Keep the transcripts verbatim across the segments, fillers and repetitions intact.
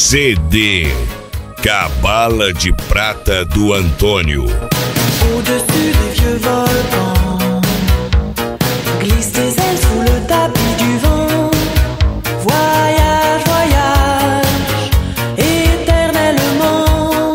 C D Cabala de Prata do Antônio. Au-dessus des vieux volcans, glisse tes ailes sous le tapis du vent. Voyage, voyage, éternellement.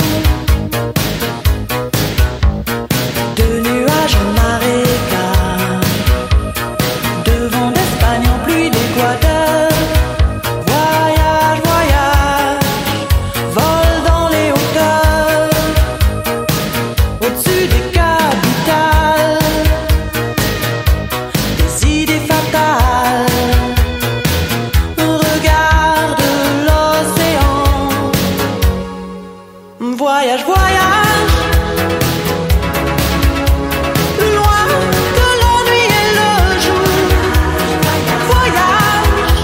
De nuages en marécage, de vent d'Espagne en pluie d'Équateur. Voyage, voyage, vole dans les hauteurs, au-dessus des capitales, des idées fatales. Regarde l'océan. Voyage, voyage, plus loin que la nuit et le jour. Voyage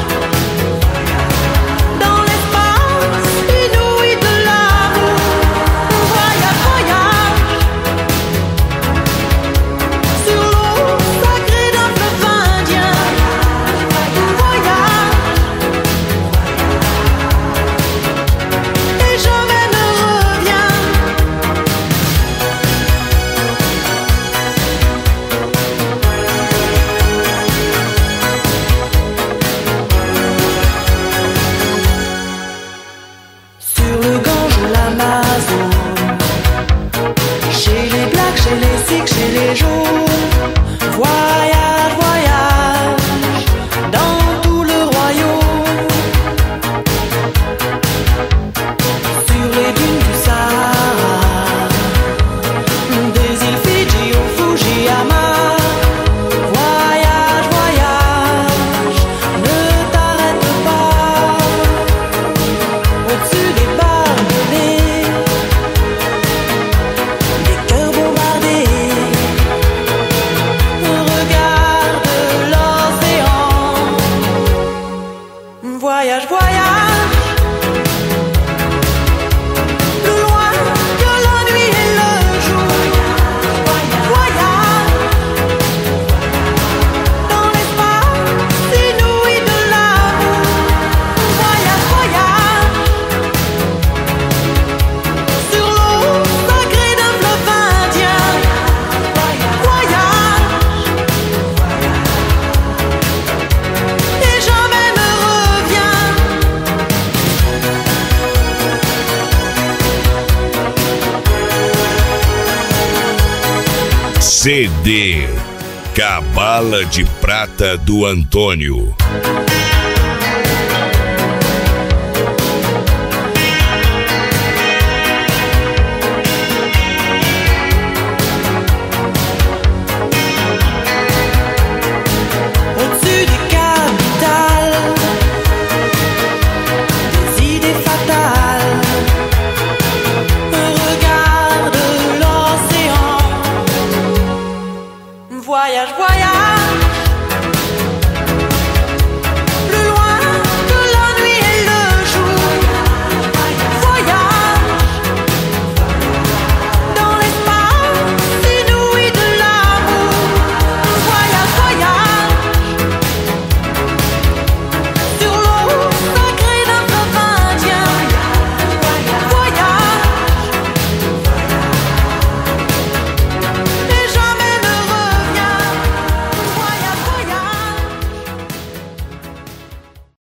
dans l'espace inouï de l'amour. Voyage, voyage sur l'eau sacrée d'un fleuve indien. Voyage et jamais ne reviens. Sur le Gange ou l'Amazone, chez les Blacks, chez les Sikhs, chez les Jaunes. Voyage, voyage dans tout le royaume. Sur les dunes du Sahara, des îles Fidji au Fujiyama. Voyage, voyage, ne t'arrête pas. Au-dessus des barbelés, des cœurs bombardés. Regarde l'océan. Voyage, voyage, plus loin que la nuit et le jour. Voyage dans l'espace inouï de l'amour. Voyage, voyage sur l'eau sacrée d'un fleuve indien. Voyage et jamais ne reviens. C D Cabala de Prata do Antônio.